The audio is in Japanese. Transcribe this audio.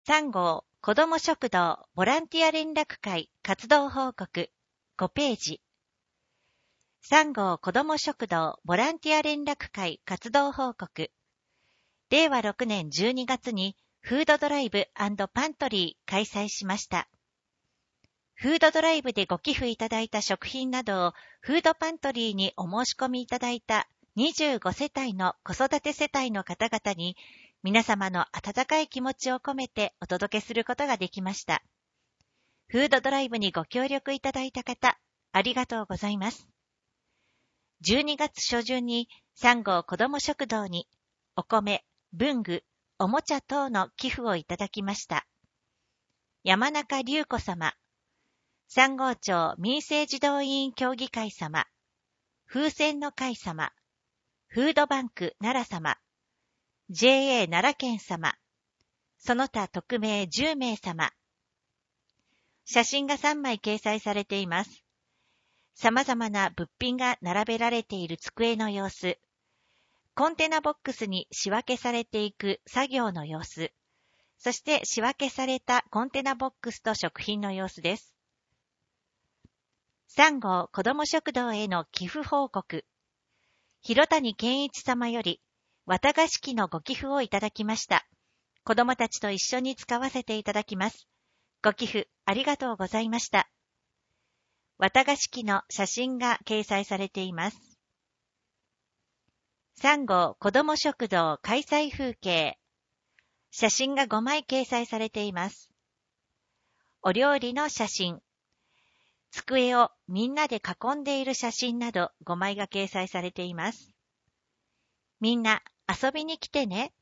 3号子ども食堂ボランティア連絡会活動報告5ページ。3号子ども食堂ボランティア連絡会活動報告。令和6年12月にフードドライブ&パントリー開催しました。フードドライブでご寄付いただいた食品などをフードパントリーにお申し込みいただいた25世帯の子育て世帯の方々に皆様の温かい気持ちを込めてお届けすることができました。フードドライブにご協力いただいた方、ありがとうございます。12月初旬に3号子ども食堂にお米、文具、おもちゃ等の寄付をいただきました。山中隆子様、3号町民生児童委員協議会様、風船の会様、フードバンク奈良様、JA 奈良県様、その他匿名10名様。写真が3枚掲載されています。様々な物品が並べられている机の様子、コンテナボックスに仕分けされていく作業の様子、そして仕分けされたコンテナボックスと食品の様子です。3号子ども食堂への寄付報告。広谷健一様より、綿菓子機のご寄付をいただきました。子どもたちと一緒に使わせていただきます。ご寄付ありがとうございました。綿菓子機の写真が掲載されています。3号子ども食堂開催風景。写真が5枚掲載されています。お料理の写真。机をみんなで囲んでいる写真など5枚が掲載されています。みんな遊びに来てね。